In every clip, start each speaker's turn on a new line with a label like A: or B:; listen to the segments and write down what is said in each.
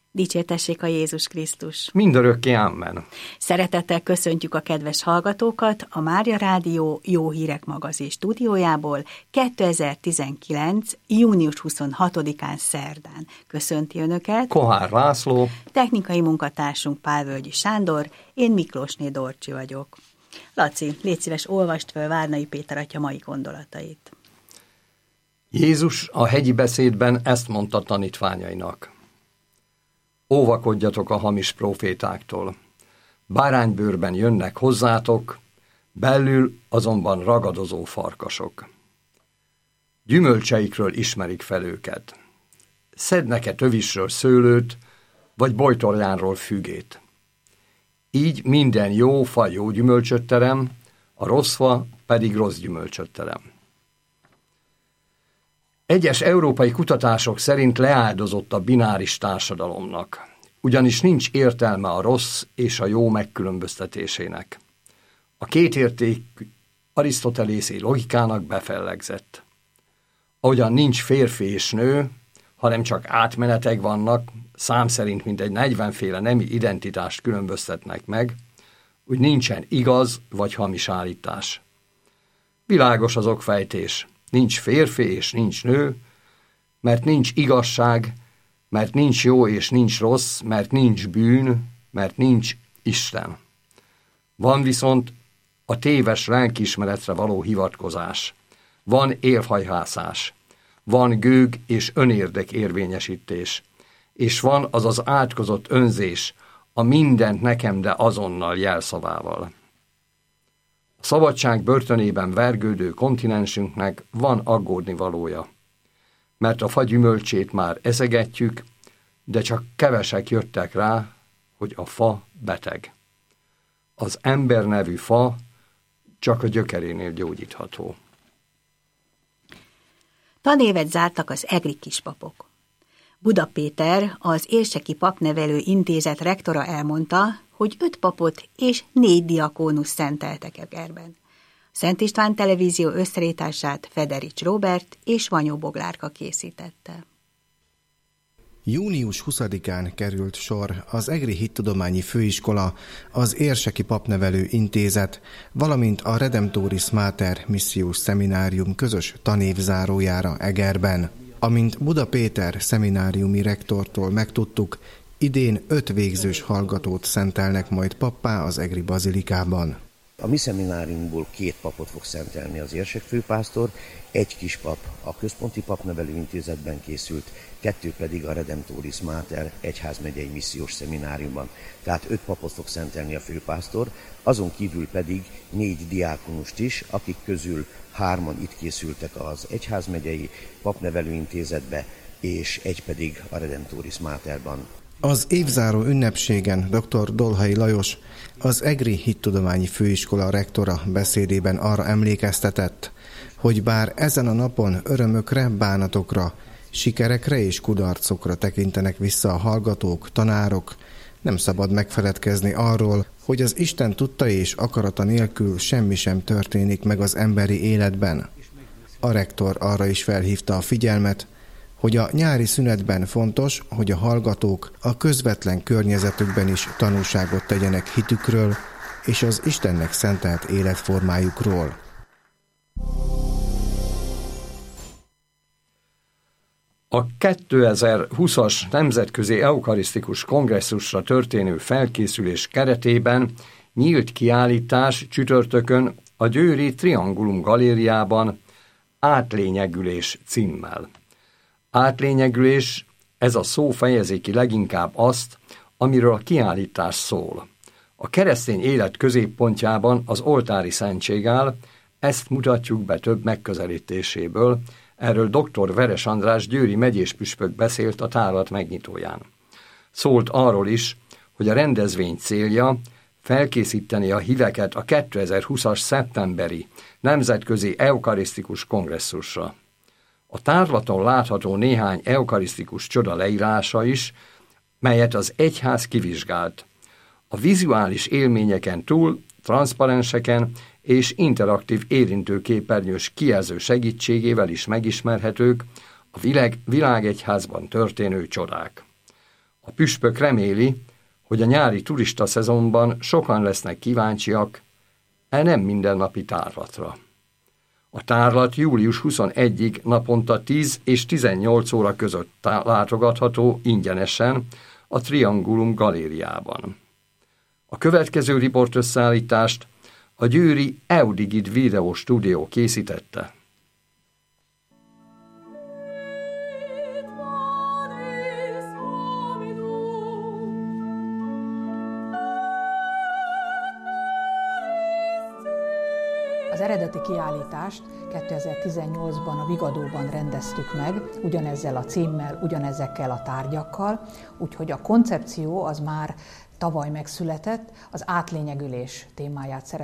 A: Dicsértessék a Jézus Krisztus!
B: Mindörökké amen.
A: Szeretettel köszöntjük a kedves hallgatókat a Mária Rádió Jó Hírek magazin stúdiójából 2019. június 26-án szerdán. Köszönti Önöket
B: Kohár László,
A: technikai munkatársunk Pálvölgyi Sándor, én Miklósné Dorcsi vagyok. Laci, légy szíves, olvast fel Várnai Péter atya mai gondolatait.
B: Jézus a hegyi beszédben ezt mondta tanítványainak. Óvakodjatok a hamis prófétáktól. Báránybőrben jönnek hozzátok, belül azonban ragadozó farkasok. Gyümölcseikről ismerik fel őket. Szednek-e tövisről szőlőt, vagy bojtorjánról fügét. Így minden jó fa jó gyümölcsöt terem, a rossz fa pedig rossz gyümölcsöt terem. Egyes európai kutatások szerint leáldozott a bináris társadalomnak, ugyanis nincs értelme a rossz és a jó megkülönböztetésének. A kétérték arisztotelészi logikának befellegzett. Ahogyan nincs férfi és nő, hanem csak átmenetek vannak, szám szerint mintegy 40 féle nemi identitást különböztetnek meg, úgy nincsen igaz vagy hamis állítás. Világos az okfejtés. Nincs férfi és nincs nő, mert nincs igazság, mert nincs jó és nincs rossz, mert nincs bűn, mert nincs Isten. Van viszont a téves lelkiismeretre való hivatkozás, van élfhajhászás, van gőg és önérdek érvényesítés, és van az az átkozott önzés, a mindent nekem, de azonnal jelszavával. A szabadság börtönében vergődő kontinensünknek van aggódni valója, mert a fa gyümölcsét már eszegetjük, de csak kevesek jöttek rá, hogy a fa beteg. Az ember nevű fa csak a gyökerénél gyógyítható.
A: Tanévet zártak az egri kispapok. Buda Péter, az Érseki Papnevelő Intézet rektora elmondta, hogy 5 papot és 4 diakónus szenteltek Egerben. Szent István Televízió összeállítását Federics Róbert és Vanyó Boglárka készítette.
C: Június 20-án került sor az Egri Hittudományi Főiskola, az Érseki Papnevelő Intézet, valamint a Redemptoris Mater Missziós Szeminárium közös tanévzárójára Egerben. Amint Buda Péter szemináriumi rektortól megtudtuk, idén 5 végzős hallgatót szentelnek majd pappá az egri bazilikában.
D: A mi szemináriumból 2 papot fog szentelni az érsek főpásztor, 1 kispap a Központi Papnevelő Intézetben készült, 2 pedig a Redemptoris Mater egyházmegyei missziós szemináriumban. Tehát 5 papot fog szentelni a főpásztor, azon kívül pedig 4 diákonust is, akik közül 3 itt készültek az egyházmegyei papnevelő intézetbe, és 1 pedig a Redemptoris Materban.
C: Az évzáró ünnepségen dr. Dolhai Lajos, az Egri Hittudományi Főiskola rektora beszédében arra emlékeztetett, hogy bár ezen a napon örömökre, bánatokra, sikerekre és kudarcokra tekintenek vissza a hallgatók, tanárok, nem szabad megfeledkezni arról, hogy az Isten tudta és akarata nélkül semmi sem történik meg az emberi életben. A rektor arra is felhívta a figyelmet, hogy a nyári szünetben fontos, hogy a hallgatók a közvetlen környezetükben is tanúságot tegyenek hitükről és az Istennek szentelt életformájukról.
B: A 2020-as Nemzetközi Eukarisztikus Kongresszusra történő felkészülés keretében nyílt kiállítás csütörtökön a győri Triangulum galériában Átlényegülés címmel. Átlényegülés, ez a szó fejezi ki leginkább azt, amiről a kiállítás szól. A keresztény élet középpontjában az oltári szentség áll, ezt mutatjuk be több megközelítéséből, erről dr. Veres András győri megyéspüspök beszélt a tárlat megnyitóján. Szólt arról is, hogy a rendezvény célja felkészíteni a híveket a 2020-as szeptemberi Nemzetközi Eukarisztikus Kongresszusra. A tárlaton látható néhány eukarisztikus csoda leírása is, melyet az egyház kivizsgált. A vizuális élményeken túl transzparenseken és interaktív érintőképernyős kijelző segítségével is megismerhetők a világegyházban történő csodák. A A püspök reméli, hogy a nyári turista szezonban sokan lesznek kíváncsiak nem mindennapi tárlatra. A tárlat július 21-ig naponta 10 és 18 óra között látogatható ingyenesen a Triangulum galériában. A következő riportösszállítást a győri Eudigit videóstúdió készítette.
E: Az eredeti kiállítást 2018-ban a Vigadóban rendeztük meg, ugyanezzel a címmel, ugyanezekkel a tárgyakkal, úgyhogy a koncepció az már tavaly megszületett, az átlényegülés témáját szeretném.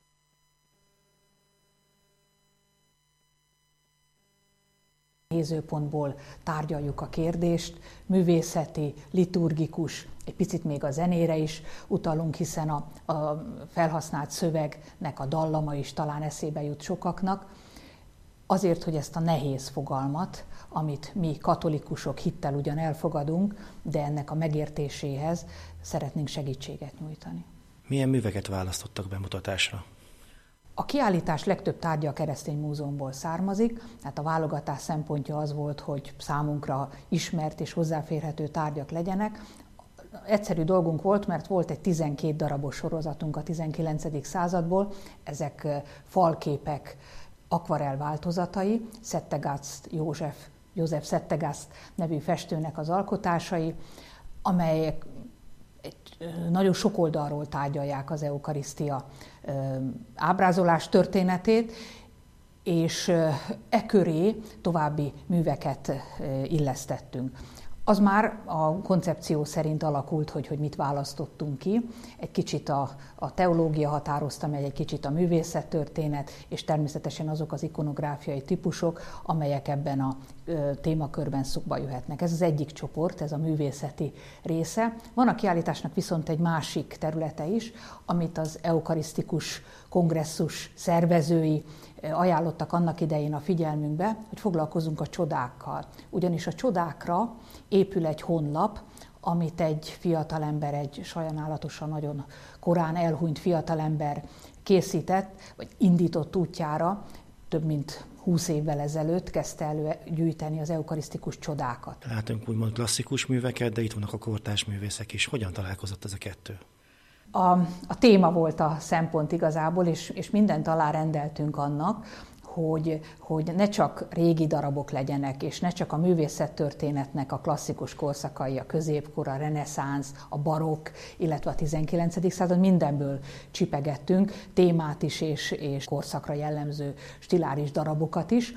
E: Nézőpontból tárgyaljuk a kérdést, művészeti, liturgikus, egy picit még a zenére is utalunk, hiszen a felhasznált szövegnek a dallama is talán eszébe jut sokaknak. Azért, hogy ezt a nehéz fogalmat, amit mi katolikusok hittel ugyan elfogadunk, de ennek a megértéséhez szeretnénk segítséget nyújtani.
F: Milyen műveket választottak bemutatásra?
E: A kiállítás legtöbb tárgya a Keresztény Múzeumból származik, tehát a válogatás szempontja az volt, hogy számunkra ismert és hozzáférhető tárgyak legyenek. Egyszerű dolgunk volt, mert volt egy 12 darabos sorozatunk a 19. századból, ezek falképek, akvarell változatai, Settegast József Settegast nevű festőnek az alkotásai, amelyek nagyon sok oldalról tárgyalják az eukarisztia ábrázolás történetét, és köré további műveket illesztettünk. Az már a koncepció szerint alakult, hogy mit választottunk ki. Egy kicsit a teológia határozta meg, egy kicsit a művészettörténet, és természetesen azok az ikonográfiai típusok, amelyek ebben a témakörben szóba jöhetnek. Ez az egyik csoport, ez a művészeti része. Van a kiállításnak viszont egy másik területe is, amit az eukarisztikus kongresszus szervezői ajánlottak annak idején a figyelmünkbe, hogy foglalkozunk a csodákkal. Ugyanis a csodákra épül egy honlap, amit egy fiatalember, egy sajnálatosan nagyon korán elhunyt fiatalember készített, vagy indított útjára, több mint 20 évvel ezelőtt kezdte előgyűjteni az eukarisztikus csodákat.
F: Látunk úgymond klasszikus műveket, de itt vannak a kortárs művészek is. Hogyan találkozott ez a kettő?
E: A téma volt a szempont igazából, és mindent alárendeltünk annak, hogy ne csak régi darabok legyenek, és ne csak a művészettörténetnek a klasszikus korszakai, a középkor, a reneszánsz, a barokk, illetve a 19. század, mindenből csipegettünk, témát is és korszakra jellemző stiláris darabokat is,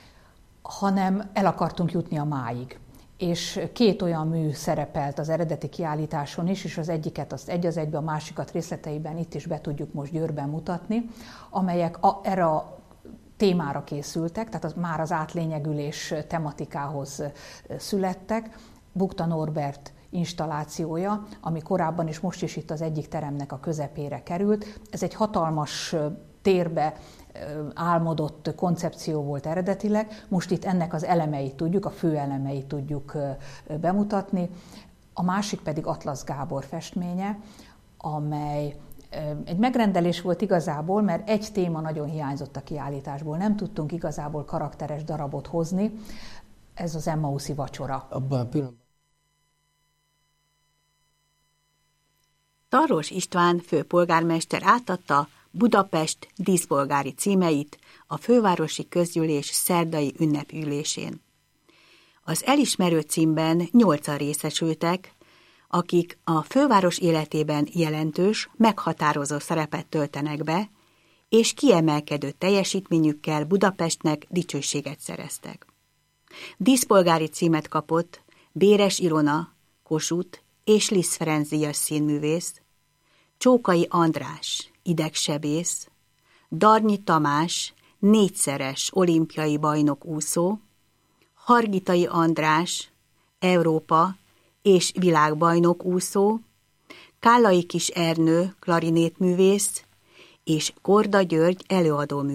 E: hanem el akartunk jutni a máig. És 2 olyan mű szerepelt az eredeti kiállításon is, és az egyiket azt egy az egybe, a másikat részleteiben itt is be tudjuk most Győrben mutatni, amelyek erre a témára készültek, tehát már az átlényegülés tematikához születtek. Bukta Norbert installációja, ami korábban és most is itt az egyik teremnek a közepére került. Ez egy hatalmas térbe álmodott koncepció volt eredetileg, most itt ennek az elemeit tudjuk, a fő elemeit tudjuk bemutatni. A másik pedig Atlasz Gábor festménye, amely egy megrendelés volt igazából, mert egy téma nagyon hiányzott a kiállításból. Nem tudtunk igazából karakteres darabot hozni, ez az Emmauszi vacsora.
G: Abban a pillanatban.
A: Tarlós István főpolgármester átadta Budapest díszpolgári címeit a fővárosi közgyűlés szerdai ünnepülésén. Az elismerő címben 8-an részesültek, akik a főváros életében jelentős, meghatározó szerepet töltenek be, és kiemelkedő teljesítményükkel Budapestnek dicsőséget szereztek. Díszpolgári címet kapott Béres Ilona, Kossuth és Liszt Ferenc díjas színművész, Csókai András, idegsebész, Darnyi Tamás, 4-szeres olimpiai bajnok úszó, Hargitai András, Európa és világbajnok úszó, Kállai Kis Ernő, klarinétművész, és Korda György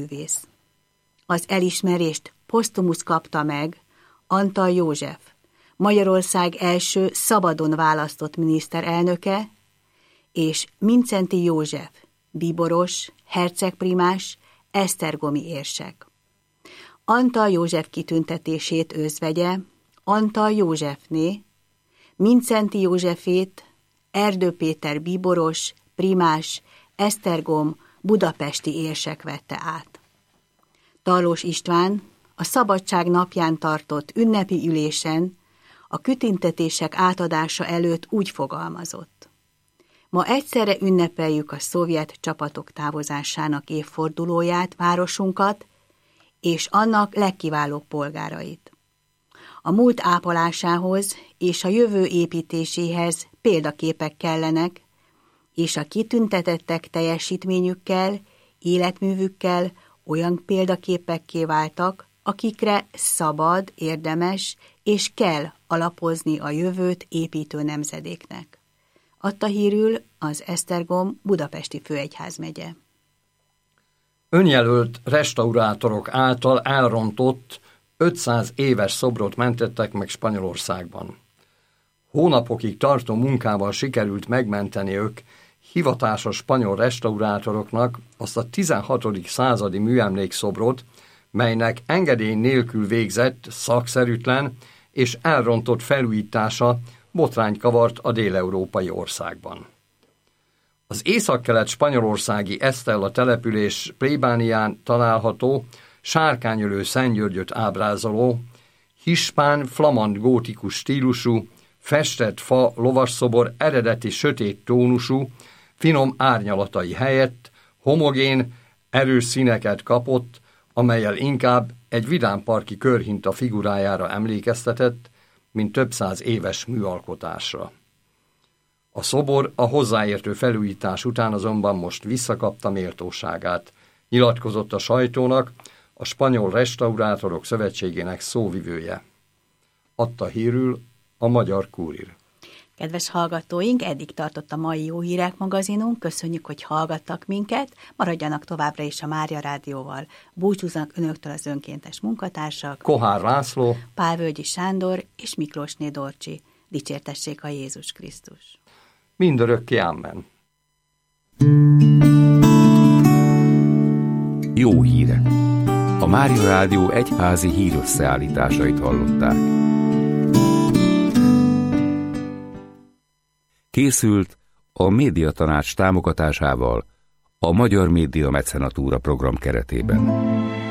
A: előadóművész. Az elismerést posztumusz kapta meg Antal József, Magyarország első szabadon választott miniszterelnöke, és Mindszenty József, bíboros, hercegprimás, esztergomi érsek. Antal József kitüntetését özvegye, Antal Józsefné, Mindszenty Józsefét Erdő Péter bíboros, primás, Esztergom, budapesti érsek vette át. Tarlós István a Szabadság napján tartott ünnepi ülésen a kitüntetések átadása előtt úgy fogalmazott: ma egyszerre ünnepeljük a szovjet csapatok távozásának évfordulóját, városunkat és annak legkiválóbb polgárait. A múlt ápolásához és a jövő építéséhez példaképek kellenek, és a kitüntetettek teljesítményükkel, életművükkel olyan példaképekké váltak, akikre szabad, érdemes és kell alapozni a jövőt építő nemzedéknek. Adta hírül az Esztergom budapesti főegyházmegye.
B: Önjelölt restaurátorok által elrontott 500 éves szobrot mentettek meg Spanyolországban. Hónapokig tartó munkával sikerült megmenteni ők hivatásos spanyol restaurátoroknak azt a 16. századi műemlékszobrot, melynek engedély nélkül végzett, szakszerűtlen és elrontott felújítása botrányt kavart a déleurópai országban. Az északkelet spanyolországi Estella település plébánián található sárkányölő Szent Györgyöt ábrázoló, hispán-flamand gótikus stílusú, festett fa lovasszobor eredeti sötét tónusú, finom árnyalatai helyett homogén, erős színeket kapott, amellyel inkább egy vidámparki körhinta figurájára emlékeztetett, mint több száz éves műalkotásra. A szobor a hozzáértő felújítás után azonban most visszakapta méltóságát, nyilatkozott a sajtónak a Spanyol Restaurátorok Szövetségének szóvivője. Adta hírül a Magyar Kúrir.
A: Kedves hallgatóink, eddig tartott a mai Jó Hírek magazinunk, köszönjük, hogy hallgattak minket, maradjanak továbbra is a Mária Rádióval. Búcsúznak önöktől az önkéntes munkatársak,
B: Kohár László,
A: Pálvölgyi Sándor és Miklósné Dorcsi. Dicsértessék a Jézus Krisztus.
B: Mindörökké amen.
G: Jó hírek. A Mária Rádió egyházi hírösszeállításait hallották. Készült a Médiatanács támogatásával a Magyar Média Mecenatúra program keretében.